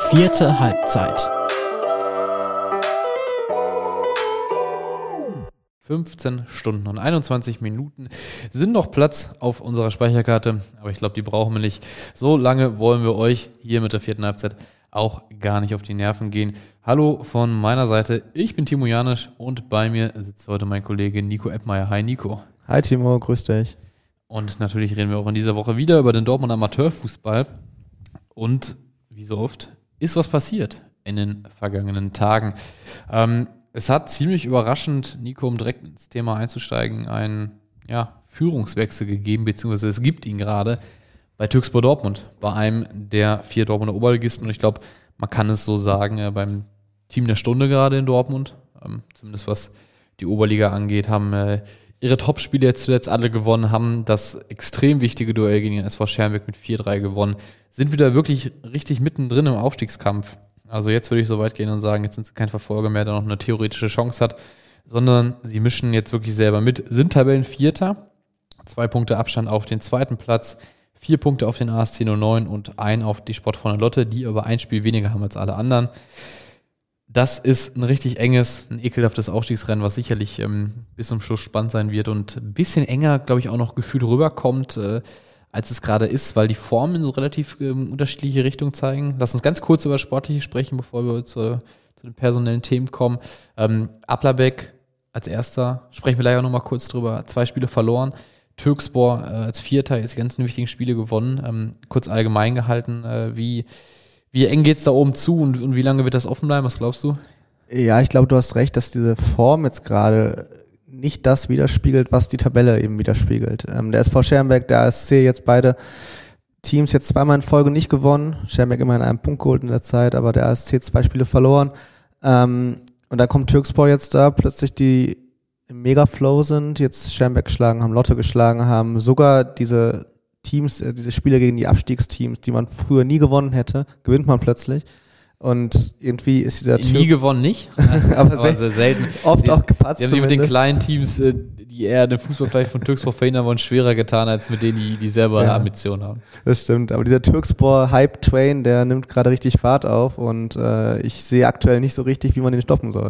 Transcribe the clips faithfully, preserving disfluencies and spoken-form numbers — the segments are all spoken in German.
Vierte Halbzeit. fünfzehn Stunden und einundzwanzig Minuten sind noch Platz auf unserer Speicherkarte, aber ich glaube, die brauchen wir nicht. So lange wollen wir euch hier mit der vierten Halbzeit auch gar nicht auf die Nerven gehen. Hallo von meiner Seite, ich bin Timo Janisch und bei mir sitzt heute mein Kollege Nico Eppmeier. Hi Nico. Hi Timo, grüß dich. Und natürlich reden wir auch in dieser Woche wieder über den Dortmund Amateurfußball. Und wie so oft ist was passiert in den vergangenen Tagen. Ähm, es hat ziemlich überraschend, Nico, um direkt ins Thema einzusteigen, einen ja, Führungswechsel gegeben, beziehungsweise es gibt ihn gerade bei Türkspor Dortmund, bei einem der vier Dortmunder Oberligisten. Und ich glaube, man kann es so sagen, äh, beim Team der Stunde gerade in Dortmund, ähm, zumindest was die Oberliga angeht, haben äh, ihre Topspiele jetzt zuletzt alle gewonnen, haben das extrem wichtige Duell gegen den S V Schermbeck mit vier drei gewonnen, sind wieder wirklich richtig mittendrin im Aufstiegskampf. Also jetzt würde ich so weit gehen und sagen, jetzt sind sie kein Verfolger mehr, der noch eine theoretische Chance hat, sondern sie mischen jetzt wirklich selber mit, sind Tabellenvierter, zwei Punkte Abstand auf den zweiten Platz, vier Punkte auf den A S C null neun und ein auf die Sportfreunde Lotte, die aber ein Spiel weniger haben als alle anderen. Das ist ein richtig enges, ein ekelhaftes Aufstiegsrennen, was sicherlich ähm, bis zum Schluss spannend sein wird und ein bisschen enger, glaube ich, auch noch gefühlt rüberkommt, äh, als es gerade ist, weil die Formen in so relativ ähm, unterschiedliche Richtungen zeigen. Lass uns ganz kurz über Sportliche sprechen, bevor wir zu, zu den personellen Themen kommen. Ähm, Applerbeck als Erster, sprechen wir gleich auch nochmal kurz drüber, zwei Spiele verloren. Türkspor äh, als Vierter jetzt die ganzen wichtigen Spiele gewonnen. Ähm, kurz allgemein gehalten, äh, wie, wie eng geht's da oben zu und, und wie lange wird das offen bleiben? Was glaubst du? Ja, ich glaube, du hast recht, dass diese Form jetzt gerade nicht das widerspiegelt, was die Tabelle eben widerspiegelt. Ähm, der S V Schermbeck, der A S C, jetzt beide Teams jetzt zweimal in Folge nicht gewonnen. Schermbeck immerhin einen Punkt geholt in der Zeit, aber der A S C zwei Spiele verloren. Ähm, und dann kommt Türkspor jetzt da, plötzlich die im Megaflow sind, jetzt Schermbeck geschlagen haben, Lotte geschlagen haben, sogar diese Teams, äh, diese Spiele gegen die Abstiegsteams, die man früher nie gewonnen hätte, gewinnt man plötzlich. Und irgendwie ist dieser Typ... Nie gewonnen nicht, aber, aber sehr, sehr selten. Oft die, auch gepatzt. Die haben sich mit den kleinen Teams, die eher den Fußball vielleicht von Türkspor verhindern wollen, schwerer getan, als mit denen, die, die selber ja, Ambitionen haben. Das stimmt, aber dieser Türkspor-Hype-Train, der nimmt gerade richtig Fahrt auf und äh, ich sehe aktuell nicht so richtig, wie man den stoppen soll.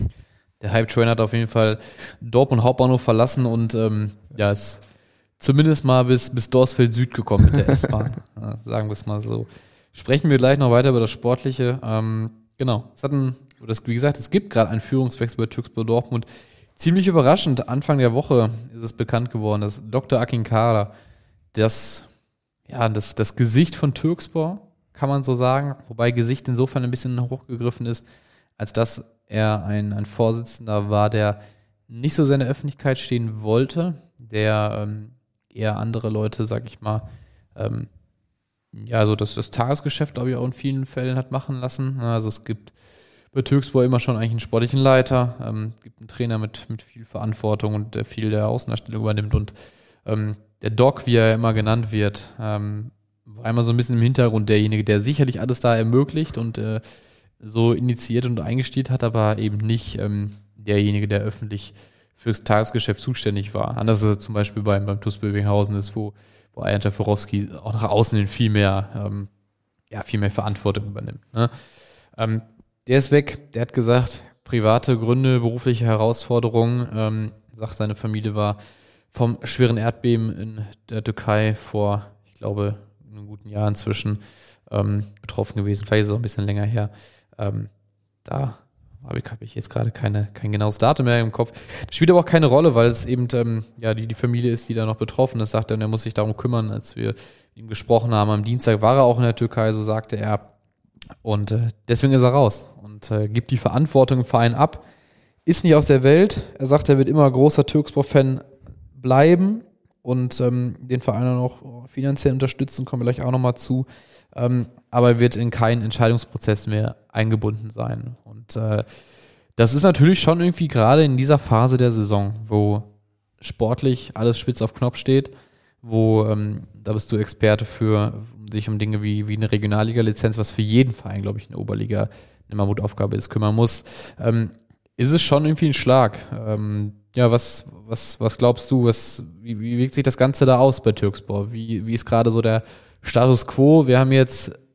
Der Hype-Train hat auf jeden Fall Dortmund Hauptbahnhof verlassen und ähm, ja, ist zumindest mal bis, bis Dorsfeld Süd gekommen mit der S-Bahn. Ja, sagen wir es mal so. Sprechen wir gleich noch weiter über das Sportliche. Ähm, genau, es hat ein, das, wie gesagt, es gibt gerade einen Führungswechsel bei Türkspor Dortmund. Ziemlich überraschend, Anfang der Woche ist es bekannt geworden, dass Doktor Akinkara, das, ja, das, das Gesicht von Türkspor, kann man so sagen, wobei Gesicht insofern ein bisschen hochgegriffen ist, als dass er ein, ein Vorsitzender war, der nicht so sehr in der Öffentlichkeit stehen wollte, der ähm, eher andere Leute, sag ich mal, ähm, ja, also das, das Tagesgeschäft, glaube ich, auch in vielen Fällen hat machen lassen. Also es gibt bei Türkspor immer schon eigentlich einen sportlichen Leiter, ähm, gibt einen Trainer mit, mit viel Verantwortung und der viel der Außendarstellung übernimmt und ähm, der Doc, wie er immer genannt wird, ähm, war immer so ein bisschen im Hintergrund derjenige, der sicherlich alles da ermöglicht und äh, so initiiert und eingestiehlt hat, aber eben nicht ähm, derjenige, der öffentlich fürs Tagesgeschäft zuständig war. Anders als zum Beispiel beim, beim TuS Bövinghausen ist, wo wo Arjan Jaforowski auch nach außen hin viel mehr, ähm, ja, viel mehr Verantwortung übernimmt. Ne? Ähm, der ist weg, der hat gesagt, private Gründe, berufliche Herausforderungen, ähm, sagt, seine Familie war vom schweren Erdbeben in der Türkei vor, ich glaube, einem guten Jahr inzwischen ähm, betroffen gewesen, vielleicht ist es auch ein bisschen länger her. Ähm, da habe ich, hab ich jetzt gerade keine, kein genaues Datum mehr im Kopf. Das spielt aber auch keine Rolle, weil es eben ähm, ja, die, die Familie ist, die da noch betroffen ist, sagt er, und er muss sich darum kümmern. Als wir mit ihm gesprochen haben, am Dienstag war er auch in der Türkei, so sagte er. Und äh, deswegen ist er raus und äh, gibt die Verantwortung im Verein ab. Ist nicht aus der Welt. Er sagt, er wird immer großer Türkspor-Fan bleiben und ähm, den Verein auch noch finanziell unterstützen, kommen wir gleich auch nochmal zu. Ähm, aber er wird in keinen Entscheidungsprozess mehr eingebunden sein. Und äh, das ist natürlich schon irgendwie gerade in dieser Phase der Saison, wo sportlich alles spitz auf Knopf steht, wo, ähm, da bist du Experte für, sich um Dinge wie, wie eine Regionalliga-Lizenz, was für jeden Verein, glaube ich, in der Oberliga eine Mammutaufgabe ist, kümmern muss, ähm, ist es schon irgendwie ein Schlag. Ähm, ja, was, was, was glaubst du, was, wie, wie wirkt sich das Ganze da aus bei Türkspor? Wie, wie ist gerade so der Status quo? Wir haben jetzt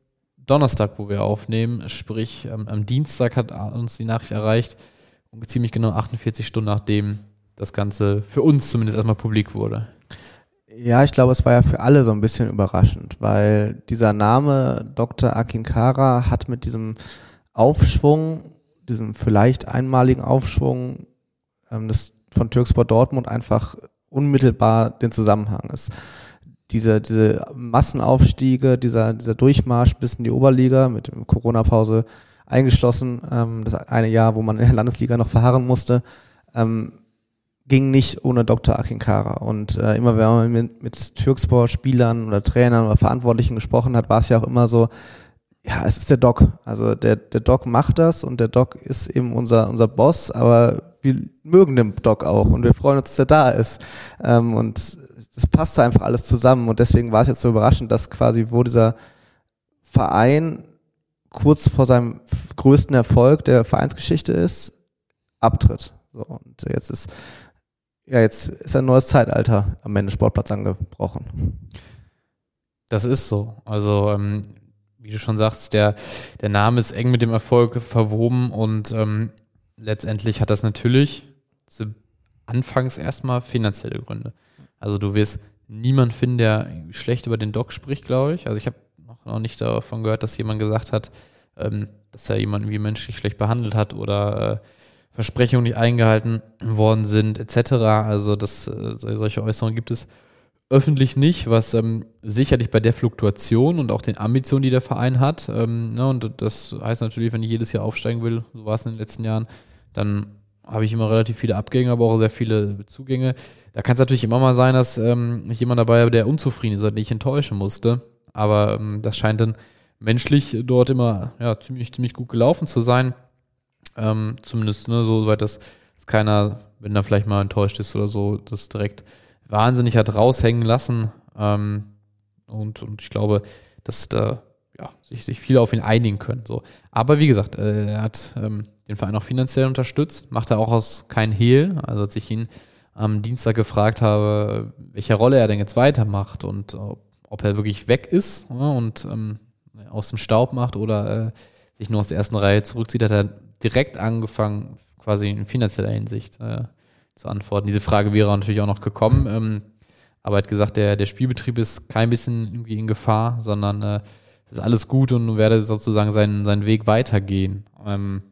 Donnerstag, wo wir aufnehmen, sprich am, am Dienstag hat uns die Nachricht erreicht, und ziemlich genau achtundvierzig Stunden nachdem das Ganze für uns zumindest erstmal publik wurde. Ja, ich glaube, es war ja für alle so ein bisschen überraschend, weil dieser Name Doktor Akinkara hat mit diesem Aufschwung, diesem vielleicht einmaligen Aufschwung ähm, des, von Türkspor Dortmund einfach unmittelbar den Zusammenhang ist. Diese, diese Massenaufstiege, dieser, dieser Durchmarsch bis in die Oberliga mit der Corona-Pause eingeschlossen, ähm, das eine Jahr, wo man in der Landesliga noch verharren musste, ähm, ging nicht ohne Doktor Akinkara. Und äh, immer wenn man mit, mit Türkspor-Spielern oder Trainern oder Verantwortlichen gesprochen hat, war es ja auch immer so, ja, es ist der Doc. Also der, der Doc macht das und der Doc ist eben unser, unser Boss, aber wir mögen den Doc auch und wir freuen uns, dass er da ist. Ähm, und das passte einfach alles zusammen und deswegen war es jetzt so überraschend, dass quasi, wo dieser Verein kurz vor seinem größten Erfolg der Vereinsgeschichte ist, abtritt. So, und jetzt ist Ja, jetzt ist ein neues Zeitalter am Ende Sportplatz angebrochen. Das ist so. Also, ähm, wie du schon sagst, der, der Name ist eng mit dem Erfolg verwoben und ähm, letztendlich hat das natürlich zu anfangs erstmal finanzielle Gründe. Also du wirst niemanden finden, der schlecht über den Doc spricht, glaube ich. Also ich habe noch, noch nicht davon gehört, dass jemand gesagt hat, ähm, dass er jemanden wie menschlich schlecht behandelt hat oder äh, Versprechungen nicht eingehalten worden sind, et cetera. Also das, äh, solche Äußerungen gibt es öffentlich nicht, was ähm, sicherlich bei der Fluktuation und auch den Ambitionen, die der Verein hat, ähm, ne, und das heißt natürlich, wenn ich jedes Jahr aufsteigen will, so war es in den letzten Jahren, dann habe ich immer relativ viele Abgänge, aber auch sehr viele Zugänge. Da kann es natürlich immer mal sein, dass ähm, jemand dabei war, der unzufrieden ist oder den ich enttäuschen musste, aber ähm, das scheint dann menschlich dort immer ja, ziemlich, ziemlich gut gelaufen zu sein. Ähm, zumindest ne, so weit, dass, dass keiner, wenn er vielleicht mal enttäuscht ist oder so, das direkt wahnsinnig hat raushängen lassen. Ähm, und, und ich glaube, dass da ja, sich, sich viele auf ihn einigen können. So. Aber wie gesagt, äh, er hat ähm, den Verein auch finanziell unterstützt, macht er auch aus kein Hehl. Also als ich ihn am Dienstag gefragt habe, welche Rolle er denn jetzt weitermacht und ob, ob er wirklich weg ist ja, und ähm, aus dem Staub macht oder äh, sich nur aus der ersten Reihe zurückzieht, hat er direkt angefangen, quasi in finanzieller Hinsicht äh, zu antworten. Diese Frage wäre natürlich auch noch gekommen, ähm, aber er hat gesagt, der, der Spielbetrieb ist kein bisschen irgendwie in Gefahr, sondern äh, es ist alles gut und werde sozusagen seinen, seinen Weg weitergehen. Ähm,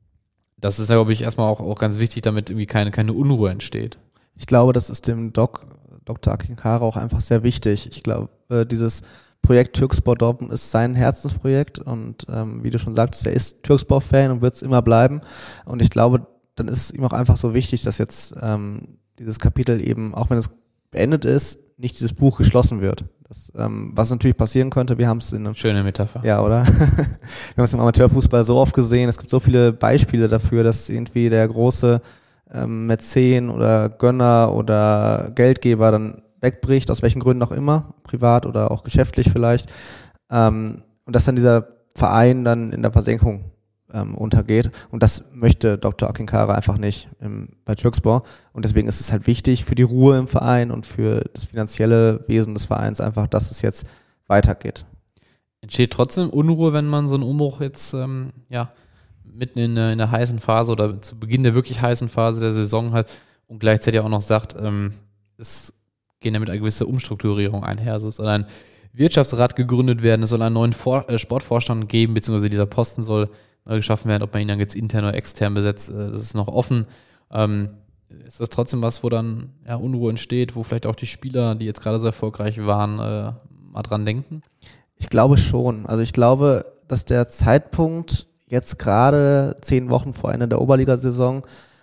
das ist, glaube ich, erstmal auch, auch ganz wichtig, damit irgendwie keine, keine Unruhe entsteht. Ich glaube, das ist dem Doc, Doktor Akinkara auch einfach sehr wichtig. Ich glaube, äh, dieses Projekt Türkspor Dortmund ist sein Herzensprojekt und ähm, wie du schon sagtest, er ist Türkspor-Fan und wird es immer bleiben. Und ich glaube, dann ist es ihm auch einfach so wichtig, dass jetzt ähm, dieses Kapitel eben, auch wenn es beendet ist, nicht dieses Buch geschlossen wird. Das, ähm, was natürlich passieren könnte, wir haben es in einem... Schöne Metapher. Ja, oder? Wir haben es im Amateurfußball so oft gesehen, es gibt so viele Beispiele dafür, dass irgendwie der große ähm, Mäzen oder Gönner oder Geldgeber dann wegbricht, aus welchen Gründen auch immer, privat oder auch geschäftlich vielleicht, ähm, und dass dann dieser Verein dann in der Versenkung ähm, untergeht und das möchte Doktor Akinkara einfach nicht im, bei Türkspor und deswegen ist es halt wichtig für die Ruhe im Verein und für das finanzielle Wesen des Vereins einfach, dass es jetzt weitergeht. Entsteht trotzdem Unruhe, wenn man so einen Umbruch jetzt ähm, ja, mitten in, in der heißen Phase oder zu Beginn der wirklich heißen Phase der Saison hat und gleichzeitig auch noch sagt, ähm, es gehen damit eine gewisse Umstrukturierung einher. Es soll ein Wirtschaftsrat gegründet werden, es soll einen neuen Vor- äh, Sportvorstand geben, beziehungsweise dieser Posten soll neu geschaffen werden, ob man ihn dann jetzt intern oder extern besetzt, äh, das ist noch offen. Ähm, ist das trotzdem was, wo dann ja, Unruhe entsteht, wo vielleicht auch die Spieler, die jetzt gerade so erfolgreich waren, äh, mal dran denken? Ich glaube schon. Also ich glaube, dass der Zeitpunkt jetzt gerade zehn Wochen vor Ende der Oberligasaison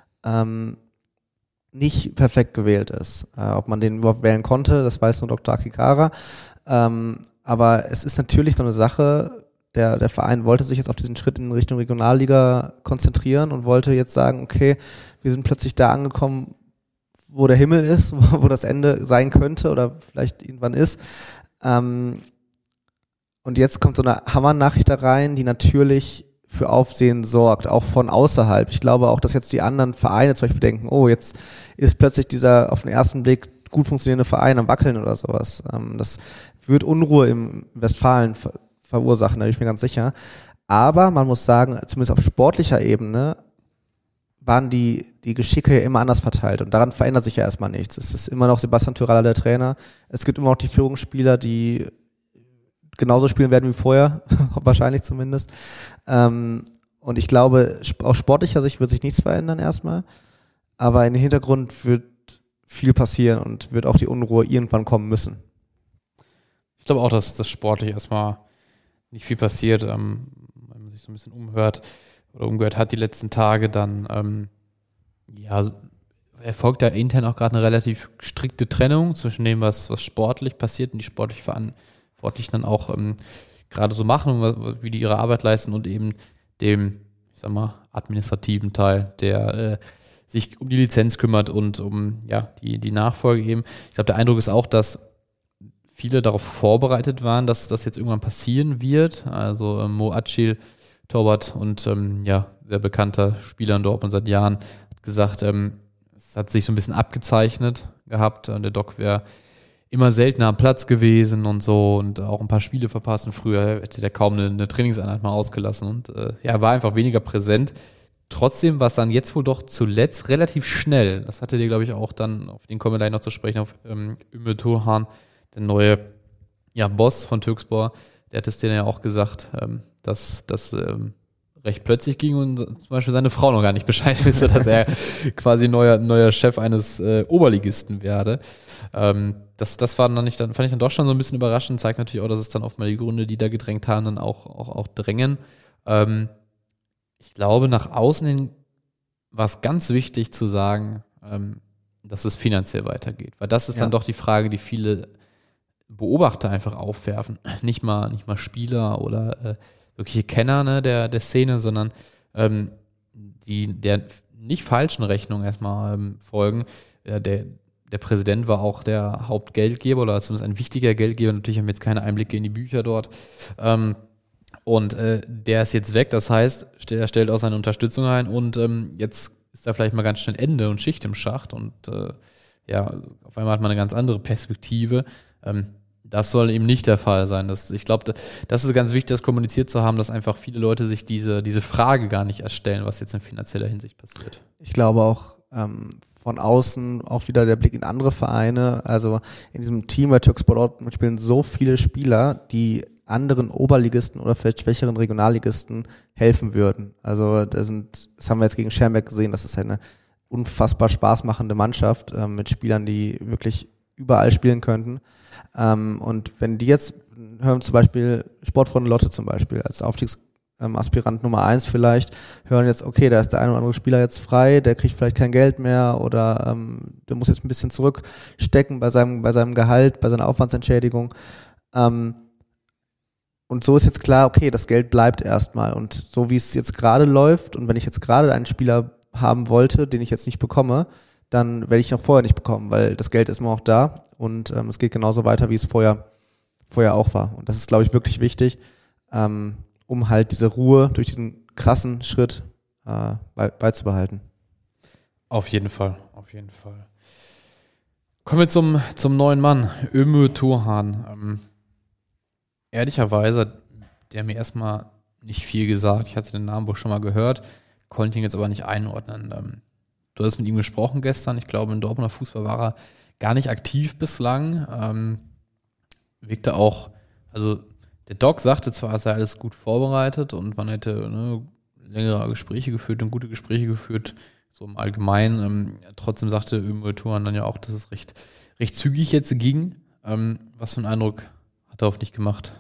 ähm, nicht perfekt gewählt ist. Äh, ob man den überhaupt wählen konnte, das weiß nur Doktor Akinkara. Ähm, aber es ist natürlich so eine Sache, der, der Verein wollte sich jetzt auf diesen Schritt in Richtung Regionalliga konzentrieren und wollte jetzt sagen, okay, wir sind plötzlich da angekommen, wo der Himmel ist, wo, wo das Ende sein könnte oder vielleicht irgendwann ist. Ähm, und jetzt kommt so eine Hammer-Nachricht da rein, die natürlich für Aufsehen sorgt, auch von außerhalb. Ich glaube auch, dass jetzt die anderen Vereine zum Beispiel denken, oh, jetzt ist plötzlich dieser auf den ersten Blick gut funktionierende Verein am Wackeln oder sowas. Ähm, das wird Unruhe im Westfalen verursachen, da bin ich mir ganz sicher. Aber man muss sagen, zumindest auf sportlicher Ebene waren die, die Geschicke ja immer anders verteilt und daran verändert sich ja erstmal nichts. Es ist immer noch Sebastian Tyralla der Trainer. Es gibt immer noch die Führungsspieler, die genauso spielen werden wie vorher, wahrscheinlich zumindest. Ähm, und ich glaube, aus sportlicher Sicht wird sich nichts verändern erstmal, aber in den Hintergrund wird viel passieren und wird auch die Unruhe irgendwann kommen müssen. Ich glaube auch, dass das sportlich erstmal nicht viel passiert, ähm, wenn man sich so ein bisschen umhört oder umgehört hat die letzten Tage, dann ähm, ja, erfolgt da intern auch gerade eine relativ strikte Trennung zwischen dem, was, was sportlich passiert und die sportlich Verantwortlichen dann auch ähm, gerade so machen, und wie die ihre Arbeit leisten und eben dem, ich sag mal, administrativen Teil, der äh, sich um die Lizenz kümmert und um ja die, die Nachfolge eben. Ich glaube, der Eindruck ist auch, dass viele darauf vorbereitet waren, dass das jetzt irgendwann passieren wird. Also ähm, Mo Acil, Torwart und ähm, ja, sehr bekannter Spieler in Dortmund seit Jahren, hat gesagt, ähm, es hat sich so ein bisschen abgezeichnet gehabt und der Doc wäre immer seltener am Platz gewesen und so und auch ein paar Spiele verpasst und früher hätte der kaum eine, eine Trainingseinheit mal ausgelassen und äh, ja, war einfach weniger präsent. Trotzdem war es dann jetzt wohl doch zuletzt relativ schnell. Das hatte dir, glaube ich, auch dann, auf den kommen wir gleich noch zu sprechen, auf ähm, Ümmel Turhan, der neue ja, Boss von Türkspor, der hat es denen ja auch gesagt, ähm, dass das ähm, recht plötzlich ging und zum Beispiel seine Frau noch gar nicht Bescheid wusste, dass er quasi neuer, neuer Chef eines äh, Oberligisten werde. Ähm, das, das war dann nicht, dann fand ich dann doch schon so ein bisschen überraschend, zeigt natürlich auch, dass es dann oft mal die Gründe, die da gedrängt haben, dann auch, auch, auch drängen. Ähm, ich glaube, nach außen hin war es ganz wichtig zu sagen, ähm, dass es finanziell weitergeht, weil das ist ja dann doch die Frage, die viele Beobachter einfach aufwerfen. Nicht mal, nicht mal Spieler oder äh, wirkliche Kenner ne, der, der Szene, sondern ähm, die der nicht falschen Rechnung erstmal ähm, folgen. Ja, der, der Präsident war auch der Hauptgeldgeber oder zumindest ein wichtiger Geldgeber. Natürlich haben wir jetzt keine Einblicke in die Bücher dort. Ähm, und äh, der ist jetzt weg, das heißt, er stellt auch seine Unterstützung ein und ähm, jetzt ist da vielleicht mal ganz schnell Ende und Schicht im Schacht und äh, ja, auf einmal hat man eine ganz andere Perspektive. Ähm, Das soll eben nicht der Fall sein. Das, ich glaube, das ist ganz wichtig, das kommuniziert zu haben, dass einfach viele Leute sich diese, diese Frage gar nicht erst stellen, was jetzt in finanzieller Hinsicht passiert. Ich glaube auch ähm, von außen auch wieder der Blick in andere Vereine. Also in diesem Team bei Türkspor Dortmund spielen so viele Spieler, die anderen Oberligisten oder vielleicht schwächeren Regionalligisten helfen würden. Also das, sind, das haben wir jetzt gegen Schermbeck gesehen, das ist eine unfassbar spaßmachende Mannschaft äh, mit Spielern, die wirklich überall spielen könnten. Ähm, und wenn die jetzt, hören zum Beispiel Sportfreunde Lotte zum Beispiel, als Aufstiegsaspirant ähm, Nummer eins vielleicht, hören jetzt, okay, da ist der ein oder andere Spieler jetzt frei, der kriegt vielleicht kein Geld mehr oder ähm, der muss jetzt ein bisschen zurückstecken bei seinem, bei seinem Gehalt, bei seiner Aufwandsentschädigung. Ähm, und so ist jetzt klar, okay, das Geld bleibt erstmal. Und so wie es jetzt gerade läuft und wenn ich jetzt gerade einen Spieler haben wollte, den ich jetzt nicht bekomme, dann werde ich noch vorher nicht bekommen, weil das Geld ist immer noch da und ähm, es geht genauso weiter, wie es vorher, vorher auch war. Und das ist, glaube ich, wirklich wichtig, ähm, um halt diese Ruhe durch diesen krassen Schritt äh, bei, beizubehalten. Auf jeden Fall, auf jeden Fall. Kommen wir zum, zum neuen Mann, Ömür Turhan. Ähm, ehrlicherweise, der mir erstmal nicht viel gesagt. Ich hatte den Namen wohl schon mal gehört, konnte ihn jetzt aber nicht einordnen. Ähm, Du hast mit ihm gesprochen gestern. Ich glaube, im Dortmunder Fußball war er gar nicht aktiv bislang. Ähm, wirkte auch, also der Doc sagte zwar, es sei alles gut vorbereitet und man hätte ne, längere Gespräche geführt und gute Gespräche geführt, so im Allgemeinen. Ähm, trotzdem sagte Ömür Turhan dann ja auch, dass es recht, recht zügig jetzt ging. Ähm, was für einen Eindruck hat er auf dich gemacht?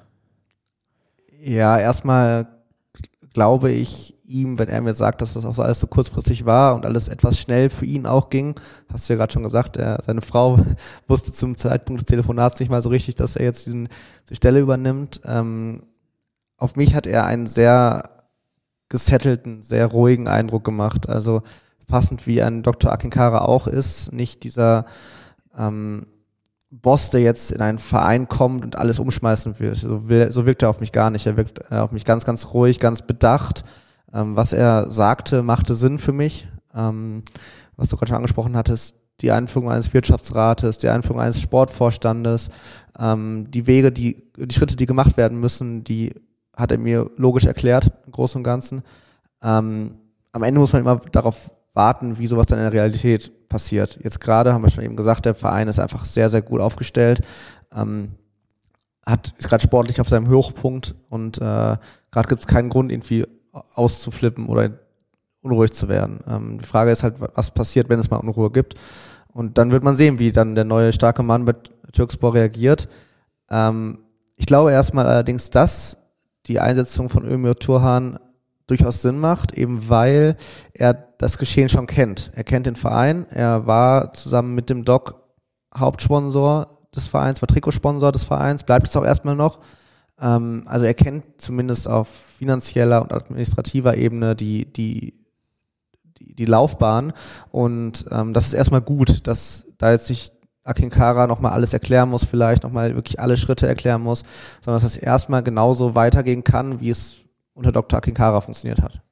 Ja, erstmal glaube ich ihm, wenn er mir sagt, dass das auch so alles so kurzfristig war und alles etwas schnell für ihn auch ging, hast du ja gerade schon gesagt, er, seine Frau wusste zum Zeitpunkt des Telefonats nicht mal so richtig, dass er jetzt diesen, die Stelle übernimmt. Ähm, auf mich hat er einen sehr gesettelten, sehr ruhigen Eindruck gemacht, also passend wie ein Doktor Akinkara auch ist, nicht dieser ähm, Boss, der jetzt in einen Verein kommt und alles umschmeißen will. So, will, so wirkt er auf mich gar nicht. Er wirkt äh, auf mich ganz, ganz ruhig, ganz bedacht. Ähm, was er sagte, machte Sinn für mich. Ähm, was du gerade schon angesprochen hattest, die Einführung eines Wirtschaftsrates, die Einführung eines Sportvorstandes, ähm, die Wege, die, die Schritte, die gemacht werden müssen, die hat er mir logisch erklärt, im Großen und Ganzen. Ähm, am Ende muss man immer darauf warten, wie sowas dann in der Realität passiert. Jetzt gerade haben wir schon eben gesagt, der Verein ist einfach sehr, sehr gut aufgestellt, ähm, hat, ist gerade sportlich auf seinem Hochpunkt und äh, gerade gibt es keinen Grund, irgendwie auszuflippen oder unruhig zu werden. Ähm, die Frage ist halt, was passiert, wenn es mal Unruhe gibt. Und dann wird man sehen, wie dann der neue starke Mann bei Türkspor reagiert. Ähm, ich glaube erstmal allerdings, dass die Einsetzung von Ömür Turhan durchaus Sinn macht, eben weil er das Geschehen schon kennt. Er kennt den Verein, er war zusammen mit dem Doc Hauptsponsor des Vereins, war Trikotsponsor des Vereins, bleibt es auch erstmal noch. Ähm, also er kennt zumindest auf finanzieller und administrativer Ebene die, die, die, die Laufbahn und ähm, das ist erstmal gut, dass da jetzt nicht Akinkara nochmal alles erklären muss, vielleicht nochmal wirklich alle Schritte erklären muss, sondern dass es erstmal genauso weitergehen kann, wie es unter Doktor Akinkara funktioniert hat.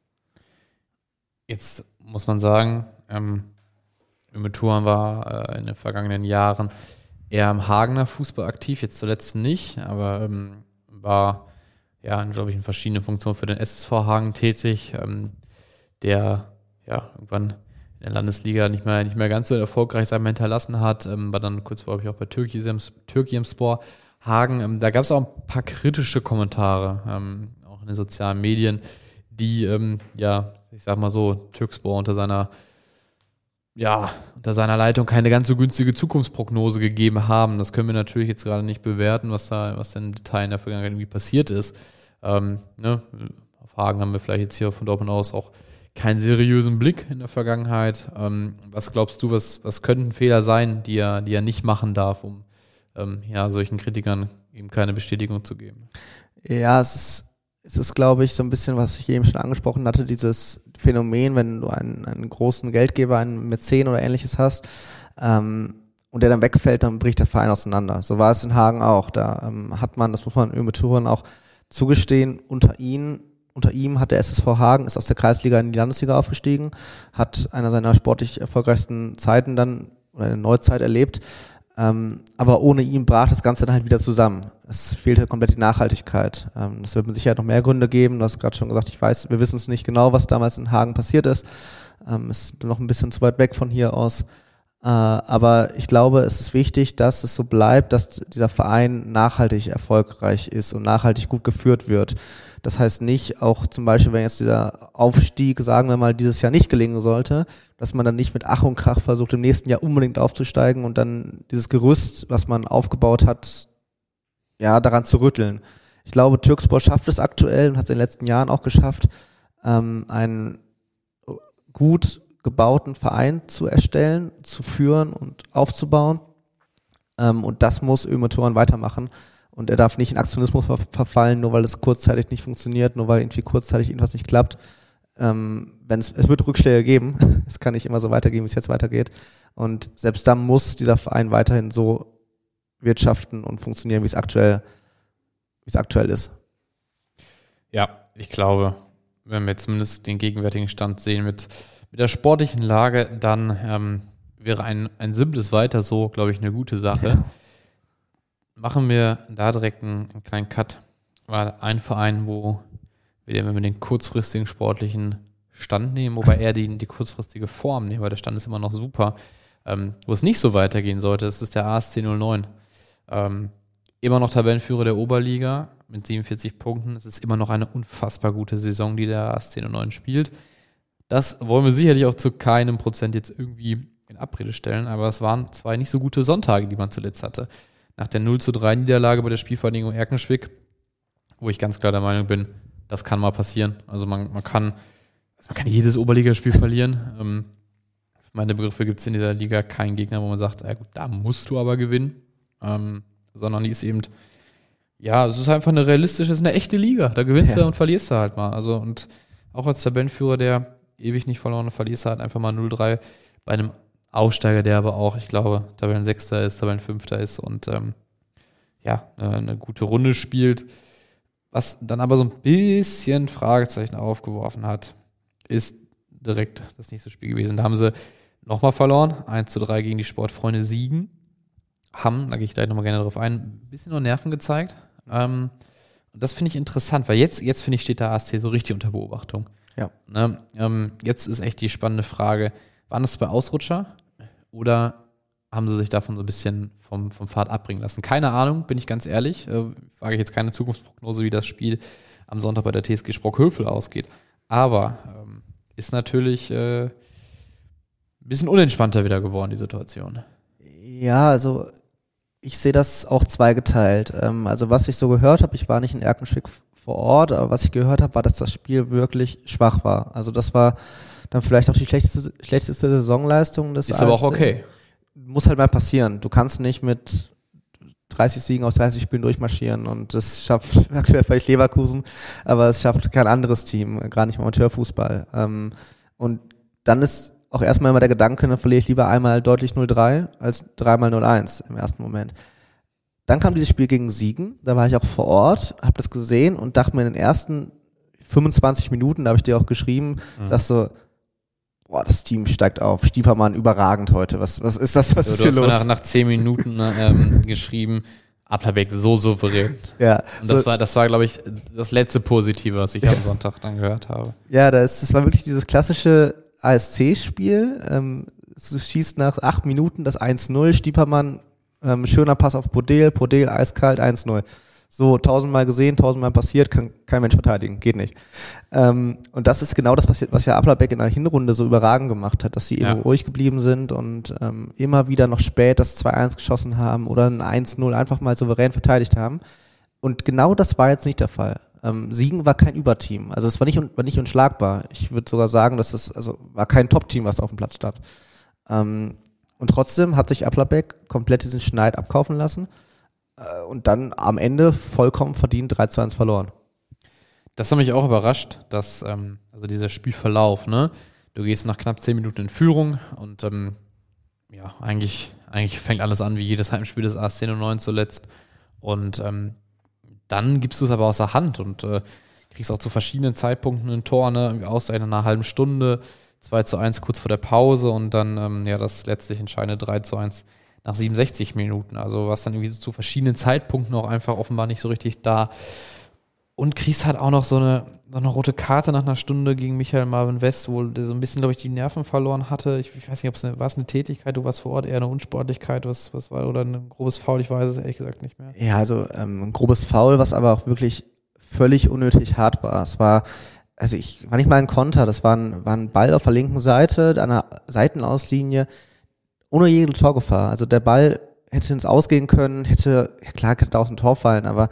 Jetzt muss man sagen, ähm, Ömür Turhan war äh, in den vergangenen Jahren eher im Hagener Fußball aktiv, jetzt zuletzt nicht, aber ähm, war ja, glaube ich, in verschiedenen Funktionen für den S S V Hagen tätig, ähm, der ja irgendwann in der Landesliga nicht mehr, nicht mehr ganz so erfolgreich sein hinterlassen hat, ähm, war dann kurz vor, auch bei Türkiyemspor Hagen. Ähm, da gab es auch ein paar kritische Kommentare, ähm, auch in den sozialen Medien, die, ähm, ja, ich sag mal so, Türkspor unter seiner ja, unter seiner Leitung keine ganz so günstige Zukunftsprognose gegeben haben. Das können wir natürlich jetzt gerade nicht bewerten, was da, was denn im Detail in der Vergangenheit irgendwie passiert ist. Ähm, ne? Auf Hagen haben wir vielleicht jetzt hier von Dortmund aus auch keinen seriösen Blick in der Vergangenheit. Ähm, was glaubst du, was, was könnten Fehler sein, die er, die er nicht machen darf, um ähm, ja, solchen Kritikern eben keine Bestätigung zu geben? Ja, es ist Es ist, glaube ich, so ein bisschen, was ich eben schon angesprochen hatte, dieses Phänomen, wenn du einen, einen großen Geldgeber, einen Mäzen oder ähnliches hast, ähm, und der dann wegfällt, dann bricht der Verein auseinander. So war es in Hagen auch. Da ähm, hat man, das muss man Ömür Turhan auch zugestehen, unter ihn, unter ihm hat der S S V Hagen, ist aus der Kreisliga in die Landesliga aufgestiegen, hat einer seiner sportlich erfolgreichsten Zeiten dann, oder eine Neuzeit erlebt. Ähm, aber ohne ihn brach das Ganze dann halt wieder zusammen. Es fehlte komplett die Nachhaltigkeit. Ähm, das wird mit Sicherheit noch mehr Gründe geben. Du hast gerade schon gesagt, ich weiß, wir wissen es nicht genau, was damals in Hagen passiert ist. Ähm, ist noch ein bisschen zu weit weg von hier aus. Äh, aber ich glaube, es ist wichtig, dass es so bleibt, dass dieser Verein nachhaltig erfolgreich ist und nachhaltig gut geführt wird. Das heißt nicht, auch zum Beispiel, wenn jetzt dieser Aufstieg, sagen wir mal, dieses Jahr nicht gelingen sollte, dass man dann nicht mit Ach und Krach versucht, im nächsten Jahr unbedingt aufzusteigen und dann dieses Gerüst, was man aufgebaut hat, ja, daran zu rütteln. Ich glaube, Türkspor schafft es aktuell und hat es in den letzten Jahren auch geschafft, ähm, einen gut gebauten Verein zu erstellen, zu führen und aufzubauen. Ähm, und das muss Ömür Turhan weitermachen. Und er darf nicht in Aktionismus ver- verfallen, nur weil es kurzzeitig nicht funktioniert, nur weil irgendwie kurzzeitig irgendwas nicht klappt. Ähm, wenn's, es wird Rückschläge geben. Es kann nicht immer so weitergehen, wie es jetzt weitergeht. Und selbst dann muss dieser Verein weiterhin so wirtschaften und funktionieren, wie es aktuell, wie es aktuell ist. Ja, ich glaube, wenn wir zumindest den gegenwärtigen Stand sehen mit, mit der sportlichen Lage, dann ähm, wäre ein, ein simples Weiter so, glaube ich, eine gute Sache. Ja. Machen wir da direkt einen, einen kleinen Cut, weil ein Verein, wo wir, wenn wir den kurzfristigen sportlichen Stand nehmen, wobei eher die, die kurzfristige Form nehmen, weil der Stand ist immer noch super, ähm, wo es nicht so weitergehen sollte, das ist der A S C null neun. Ähm, immer noch Tabellenführer der Oberliga mit siebenundvierzig Punkten. Es ist immer noch eine unfassbar gute Saison, die der A S C null neun spielt. Das wollen wir sicherlich auch zu keinem Prozent jetzt irgendwie in Abrede stellen, aber es waren zwei nicht so gute Sonntage, die man zuletzt hatte. Nach der null zu drei Niederlage bei der Spielvereinigung Erkenschwick, wo ich ganz klar der Meinung bin, das kann mal passieren. Also man, man kann also man kann jedes Oberligaspiel verlieren. Ähm, für meine Begriffe gibt es in dieser Liga keinen Gegner, wo man sagt, ja gut, da musst du aber gewinnen. Ähm, sondern die ist eben, ja, es ist einfach eine realistische, es ist eine echte Liga. Da gewinnst ja. du und verlierst du halt mal. Also und auch als Tabellenführer, der ewig nicht verloren, verlierst du halt einfach mal null drei bei einem Aufsteiger, der aber auch, ich glaube, Tabellensechster ist, Tabellenfünfter ist und ähm, ja, eine, eine gute Runde spielt. Was dann aber so ein bisschen Fragezeichen aufgeworfen hat, ist direkt das nächste Spiel gewesen. Da haben sie nochmal verloren, eins zu drei gegen die Sportfreunde Siegen. Haben, da gehe ich gleich nochmal gerne drauf ein, ein bisschen nur Nerven gezeigt. Ähm, und das finde ich interessant, weil jetzt, jetzt finde ich, steht der A S C so richtig unter Beobachtung. Ja. Ne? Ähm, jetzt ist echt die spannende Frage, waren das zwei Ausrutscher oder haben sie sich davon so ein bisschen vom, vom Pfad abbringen lassen? Keine Ahnung, bin ich ganz ehrlich. Äh, wage ich jetzt keine Zukunftsprognose, wie das Spiel am Sonntag bei der T S G Sprockhövel ausgeht. Aber ähm, ist natürlich äh, ein bisschen unentspannter wieder geworden, die Situation. Ja, also ich sehe das auch zweigeteilt. Ähm, also was ich so gehört habe, ich war nicht in Erkenschwick vor Ort, aber was ich gehört habe, war, dass das Spiel wirklich schwach war. Also das war dann vielleicht auch die schlechteste, schlechteste Saisonleistung des Ist aber auch okay. Muss halt mal passieren. Du kannst nicht mit dreißig Siegen aus dreißig Spielen durchmarschieren und das schafft aktuell vielleicht Leverkusen, aber es schafft kein anderes Team, gerade nicht im Amateurfußball. Ähm, und dann ist auch erstmal immer der Gedanke, dann verliere ich lieber einmal deutlich null drei als dreimal null eins im ersten Moment. Dann kam dieses Spiel gegen Siegen, da war ich auch vor Ort, habe das gesehen und dachte mir in den ersten fünfundzwanzig Minuten, da habe ich dir auch geschrieben, mhm. sagst so, boah, das Team steigt auf, Stiepermann überragend heute, was, was ist das, was so, ist hier du hast los? Nach, nach zehn Minuten ähm, geschrieben, Applerbeck so souverän. Ja. Und das so, war, das war, glaube ich, das letzte Positive, was ich am Sonntag dann gehört habe. Ja, das, das war wirklich dieses klassische A S C-Spiel. Ähm, du schießt nach acht Minuten das eins null, Stiepermann, ähm, schöner Pass auf Podel, Podel eiskalt, eins null. So tausendmal gesehen, tausendmal passiert, kann kein Mensch verteidigen, geht nicht. Ähm, und das ist genau das, was, was ja Applerbeck in der Hinrunde so überragend gemacht hat, dass sie ja. eben ruhig geblieben sind und ähm, immer wieder noch spät das zwei eins geschossen haben oder ein eins null einfach mal souverän verteidigt haben. Und genau das war jetzt nicht der Fall. Ähm, Siegen war kein Überteam, also es war nicht, war nicht unschlagbar. Ich würde sogar sagen, dass es also war kein Top-Team, was auf dem Platz stand. Ähm, und trotzdem hat sich Applerbeck komplett diesen Schneid abkaufen lassen. Und dann am Ende vollkommen verdient drei zu eins verloren. Das hat mich auch überrascht, dass ähm, also dieser Spielverlauf, ne? Du gehst nach knapp zehn Minuten in Führung und ähm, ja, eigentlich, eigentlich fängt alles an wie jedes Heimspiel des A S C neun zuletzt. Und ähm, dann gibst du es aber aus der Hand und äh, kriegst auch zu verschiedenen Zeitpunkten ein Tor, ne? Irgendwie Ausgleich nach einer halben Stunde, zwei zu eins kurz vor der Pause und dann ähm, ja das letztlich entscheidende drei zu eins nach siebenundsechzig Minuten, also was dann irgendwie so zu verschiedenen Zeitpunkten auch einfach offenbar nicht so richtig da. Und kriegst halt auch noch so eine, so eine rote Karte nach einer Stunde gegen Michael Marvin West, wo der so ein bisschen, glaube ich, die Nerven verloren hatte. Ich, ich weiß nicht, ob es eine, war es eine Tätigkeit, du warst vor Ort, eher eine Unsportlichkeit, was, was war, oder ein grobes Foul, ich weiß es ehrlich gesagt nicht mehr. Ja, also ähm, ein grobes Foul, was aber auch wirklich völlig unnötig hart war. Es war, also ich war nicht mal ein Konter, das war ein, war ein Ball auf der linken Seite, an der Seitenauslinie, ohne jede Torgefahr. Also der Ball hätte ins Ausgehen können, hätte, ja klar, könnte aus dem Tor fallen, aber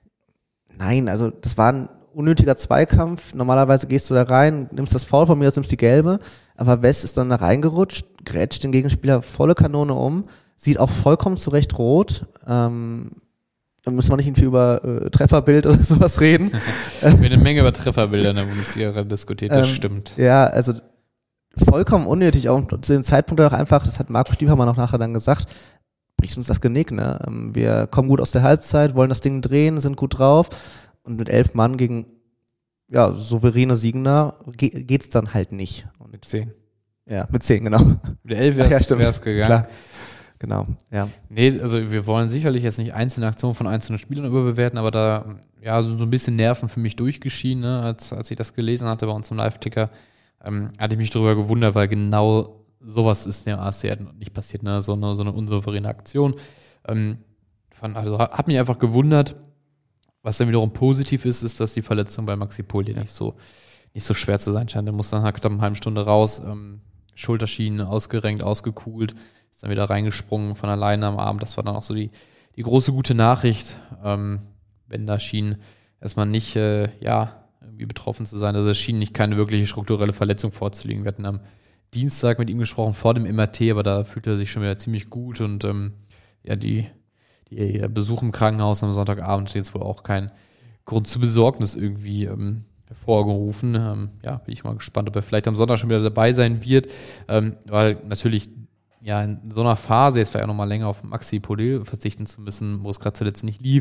nein, also das war ein unnötiger Zweikampf. Normalerweise gehst du da rein, nimmst das Foul von mir, nimmst die gelbe, aber West ist dann da reingerutscht, grätscht den Gegenspieler volle Kanone um, sieht auch vollkommen zu Recht rot. Ähm, da müssen wir nicht irgendwie über äh, Trefferbild oder sowas reden. Wir haben eine Menge über Trefferbilder in der Bundesliga diskutiert, das ähm, stimmt. Ja, also vollkommen unnötig, auch zu dem Zeitpunkt auch einfach, das hat Marco Stiepermann auch nachher dann gesagt, bricht uns das Genick, ne? Wir kommen gut aus der Halbzeit, wollen das Ding drehen, sind gut drauf und mit elf Mann gegen ja, souveräne Siegner ge- geht's dann halt nicht. Und mit zehn. Ja, mit zehn, genau. Mit elf wäre es ja, gegangen. Klar. Genau, ja. Nee, also wir wollen sicherlich jetzt nicht einzelne Aktionen von einzelnen Spielern überbewerten, aber da ja so, so ein bisschen Nerven für mich durchgeschienen, ne? als, als ich das gelesen hatte bei uns im Live-Ticker. Ähm, hatte ich mich darüber gewundert, weil genau sowas ist dem A S C nicht passiert, ne? so, eine, so eine unsouveräne Aktion. Ähm, fand, also hat mich einfach gewundert. Was dann wiederum positiv ist, ist, dass die Verletzung bei Maxi Polje nicht so, nicht so schwer zu sein scheint. Der muss dann halt knapp eine halbe Stunde raus, ähm, Schulterschienen ausgerenkt, ausgekugelt, ist dann wieder reingesprungen von alleine am Abend. Das war dann auch so die, die große gute Nachricht. Ähm, Bender schien erstmal nicht, äh, ja, irgendwie betroffen zu sein. Also es schien nicht keine wirkliche strukturelle Verletzung vorzulegen. Wir hatten am Dienstag mit ihm gesprochen vor dem M R T, aber da fühlte er sich schon wieder ziemlich gut und ähm, ja, die, die der Besuch im Krankenhaus am Sonntagabend ist jetzt wohl auch kein Grund zur Besorgnis irgendwie ähm, hervorgerufen. Ähm, ja, bin ich mal gespannt, ob er vielleicht am Sonntag schon wieder dabei sein wird, ähm, weil natürlich ja in so einer Phase jetzt vielleicht auch nochmal länger auf Maxi Podel verzichten zu müssen, wo es gerade zuletzt nicht lief,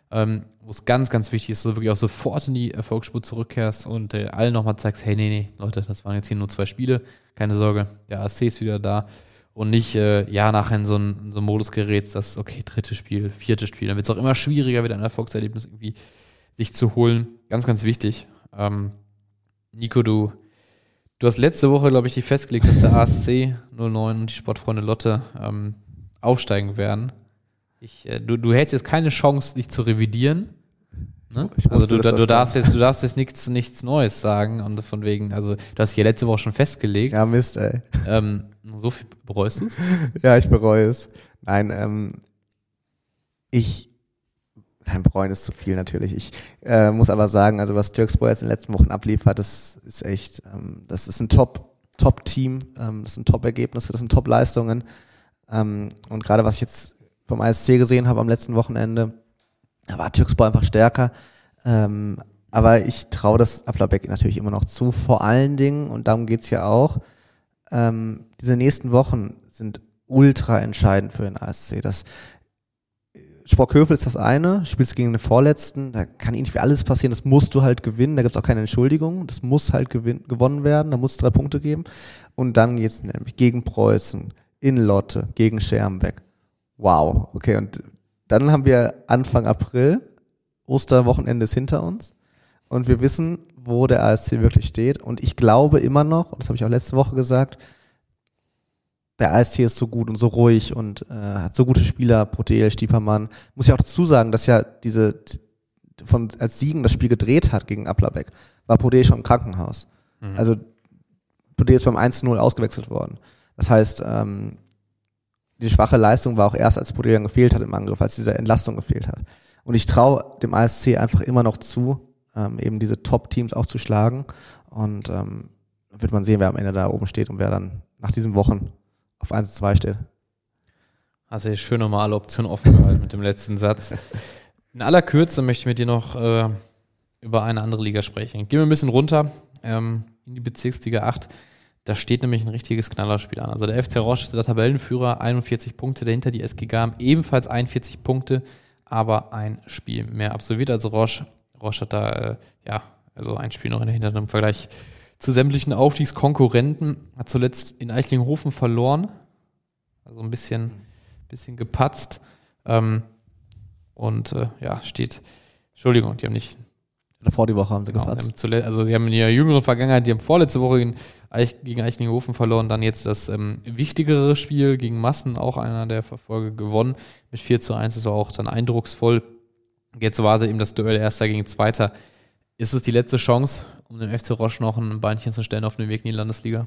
ähm, wo es ganz, ganz wichtig ist, dass du wirklich auch sofort in die Erfolgsspur zurückkehrst und äh, allen nochmal zeigst, hey, nee, nee, Leute, das waren jetzt hier nur zwei Spiele, keine Sorge, der A S C ist wieder da und nicht, äh, ja, nachher in so einen, in so einen Modus gerätst, dass, okay, drittes Spiel, viertes Spiel, dann wird es auch immer schwieriger, wieder ein Erfolgserlebnis irgendwie sich zu holen. Ganz, ganz wichtig. Ähm, Nico, du, du hast letzte Woche, glaube ich, die festgelegt, dass der A S C null neun und die Sportfreunde Lotte ähm, aufsteigen werden. Ich, äh, du, du hättest jetzt keine Chance, dich zu revidieren. Ne? Also du, du, du darfst jetzt, du darfst jetzt nichts, nichts Neues sagen und von wegen, also du hast hier letzte Woche schon festgelegt. Ja, Mist, ey. Ähm, so viel bereust du es? Ja, ich bereue es. Nein, ähm, ich, nein, bereuen ist zu viel natürlich. Ich äh, muss aber sagen, also was Türkspor jetzt in den letzten Wochen abliefert, das ist echt, ähm, das ist ein Top, Top-Team, ähm, das sind Top-Ergebnisse, das sind Top-Leistungen. Ähm, und gerade was ich jetzt vom A S C gesehen habe am letzten Wochenende, da war Türkspor einfach stärker. Ähm, aber ich traue das Applerbeck natürlich immer noch zu. Vor allen Dingen, und darum geht's ja auch, ähm, diese nächsten Wochen sind ultra entscheidend für den A S C. Das Sporkövel ist das eine, spielst gegen den Vorletzten, da kann irgendwie alles passieren, das musst du halt gewinnen, da gibt's auch keine Entschuldigung, das muss halt gewin- gewonnen werden, da muss es drei Punkte geben. Und dann geht's nämlich gegen Preußen, in Lotte, gegen Schermbeck. Wow, okay, und dann haben wir Anfang April, Osterwochenende ist hinter uns und wir wissen, wo der A S C wirklich steht. Und ich glaube immer noch, und das habe ich auch letzte Woche gesagt, der A S C ist so gut und so ruhig und äh, hat so gute Spieler, Proteil, Stiepermann. Muss ich auch dazu sagen, dass ja diese von als Siegen das Spiel gedreht hat gegen Applerbeck, war Proteil schon im Krankenhaus. Mhm. Also Proteil ist beim eins zu null ausgewechselt worden. Das heißt, ähm, die schwache Leistung war auch erst, als Proteil gefehlt hat im Angriff, als diese Entlastung gefehlt hat. Und ich traue dem A S C einfach immer noch zu, ähm, eben diese Top-Teams auch zu schlagen. Und ähm, wird man sehen, wer am Ende da oben steht und wer dann nach diesen Wochen auf eins und zwei steht. Also schön nochmal alle Optionen offen gehalten mit dem letzten Satz. In aller Kürze möchte ich mit dir noch äh, über eine andere Liga sprechen. Gehen wir ein bisschen runter ähm, in die Bezirksliga acht. Da steht nämlich ein richtiges Knallerspiel an. Also der F C Roche ist der Tabellenführer, einundvierzig Punkte, dahinter die S G Gam ebenfalls einundvierzig Punkte, aber ein Spiel mehr absolviert als Roche. Roche hat da, äh, ja, also ein Spiel noch in der Hinterhand im Vergleich zu sämtlichen Aufstiegskonkurrenten, hat zuletzt in Eichlinghofen verloren, also ein bisschen, bisschen gepatzt ähm, und äh, ja, steht, Entschuldigung, die haben nicht Vor die Woche haben sie genau, gepatzt. Haben zuletzt, also sie haben in ihrer jüngeren Vergangenheit, die haben vorletzte Woche gegen, Eich, gegen Eichlinghofen verloren, dann jetzt das ähm, wichtigere Spiel gegen Massen, auch einer der Verfolger, gewonnen mit vier zu eins, das war auch dann eindrucksvoll. Jetzt war eben das Duell Erster gegen Zweiter. Ist es die letzte Chance, um dem F C Roche noch ein Beinchen zu stellen auf dem Weg in die Landesliga?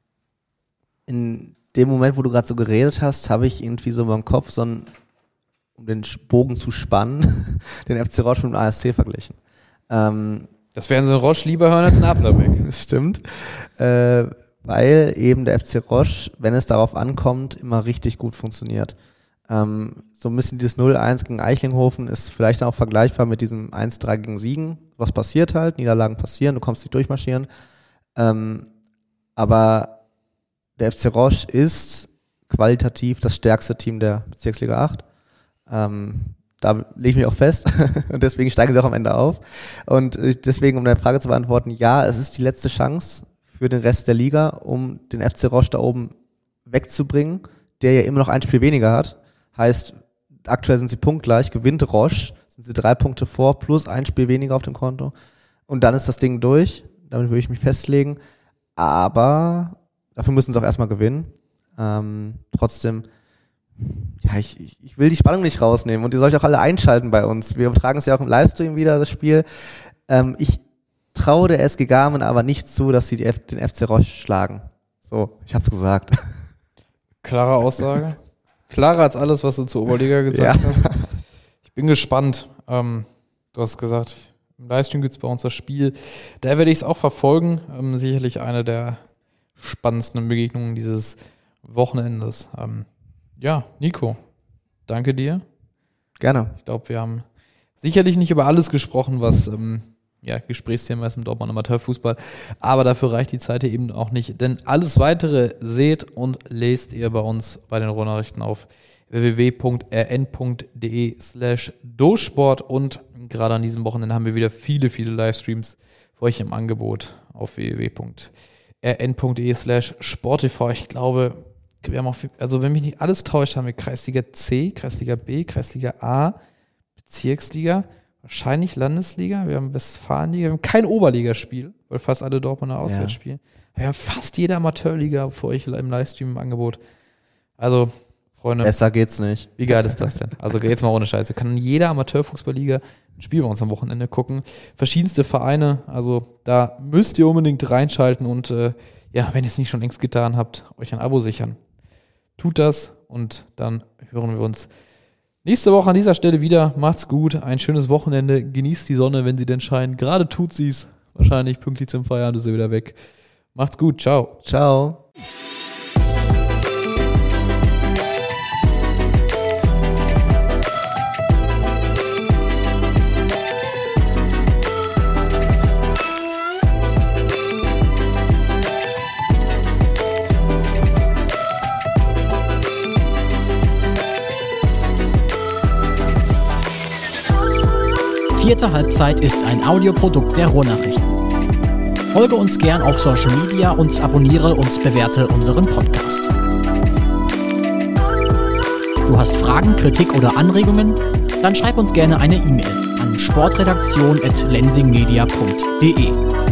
In dem Moment, wo du gerade so geredet hast, habe ich irgendwie so beim Kopf so einen, um den Bogen zu spannen, den F C Roche mit dem A S C verglichen. Ähm, das werden sie in Roche lieber hören als in Applerbeck. Das stimmt. Äh, weil eben der F C Roche, wenn es darauf ankommt, immer richtig gut funktioniert. Ähm, so ein bisschen dieses null eins gegen Eichlinghofen ist vielleicht auch vergleichbar mit diesem eins drei gegen Siegen. Was passiert halt? Niederlagen passieren, du kommst nicht durchmarschieren. Ähm, aber der F C Roche ist qualitativ das stärkste Team der Bezirksliga acht. Ähm, da lege ich mich auch fest und deswegen steigen sie auch am Ende auf. Und deswegen, um deine Frage zu beantworten, ja, es ist die letzte Chance für den Rest der Liga, um den F C Roche da oben wegzubringen, der ja immer noch ein Spiel weniger hat. Heißt, aktuell sind sie punktgleich, gewinnt Roche, sind sie drei Punkte vor, plus ein Spiel weniger auf dem Konto. Und dann ist das Ding durch, damit würde ich mich festlegen. Aber dafür müssen sie auch erstmal gewinnen. Ähm, trotzdem, ja, ich, ich, ich will die Spannung nicht rausnehmen und ihr sollt auch alle einschalten bei uns. Wir übertragen es ja auch im Livestream wieder, das Spiel. Ähm, ich traue der S G Garmen aber nicht zu, dass sie die F- den F C Roche schlagen. So, ich hab's gesagt. Klare Aussage. Klarer als alles, was du zur Oberliga gesagt ja. hast. Ich bin gespannt. Ähm, du hast gesagt, im Livestream gibt es bei uns das Spiel. Da werde ich es auch verfolgen. Ähm, sicherlich eine der spannendsten Begegnungen dieses Wochenendes. Ähm, ja, Nico, danke dir. Gerne. Ich glaube, wir haben sicherlich nicht über alles gesprochen, was ähm, ja, Gesprächsthema ist im Dortmund Amateurfußball. Aber dafür reicht die Zeit eben auch nicht. Denn alles Weitere seht und lest ihr bei uns bei den Ruhrnachrichten auf w w w punkt r n punkt d e slash dosport und gerade an diesem Wochenende haben wir wieder viele, viele Livestreams für euch im Angebot auf w w w punkt r n punkt d e slash sportv. Ich glaube, wir haben auch, also wenn mich nicht alles täuscht, haben wir Kreisliga C, Kreisliga B, Kreisliga A, Bezirksliga, wahrscheinlich Landesliga, wir haben Westfalenliga, wir haben kein Oberligaspiel, weil fast alle Dortmunder auswärts Ja. spielen. Wir haben fast jede Amateurliga für euch im Livestream im Angebot. Also, Freunde, Besser geht's nicht. wie geil ist das denn? Also jetzt mal ohne Scheiße. Kann in jeder Amateurfußballliga ein Spiel bei uns am Wochenende gucken. Verschiedenste Vereine, also da müsst ihr unbedingt reinschalten und äh, ja, wenn ihr es nicht schon längst getan habt, euch ein Abo sichern. Tut das und dann hören wir uns nächste Woche an dieser Stelle wieder. Macht's gut, ein schönes Wochenende, genießt die Sonne, wenn sie denn scheint. Gerade tut sie's, wahrscheinlich pünktlich zum Feierabend ist sie wieder weg. Macht's gut, ciao. Ciao. Vierte Halbzeit ist ein Audioprodukt der Ruhrnachrichten. Folge uns gern auf Social Media und abonniere und bewerte unseren Podcast. Du hast Fragen, Kritik oder Anregungen? Dann schreib uns gerne eine E-Mail an sportredaktion at lensingmedia punkt de.